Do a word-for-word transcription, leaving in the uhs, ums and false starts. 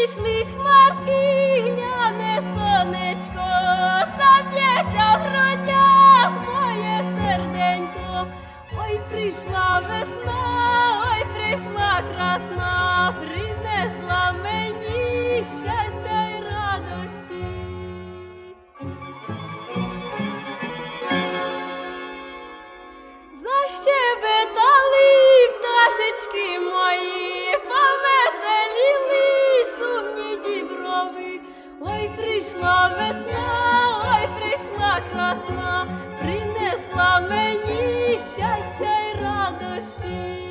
зійшлись хмарки, гляне сонечко, заб'ється в грудях моє серденько. Ой, прийшла весна, ой, прийшла красна, принесла мені щастя й радощі. Защебетали пташечки мої, повеселіли сумні діброви. Ой, прийшла весна, ой, прийшла красна, принесла мені щастя й радощі.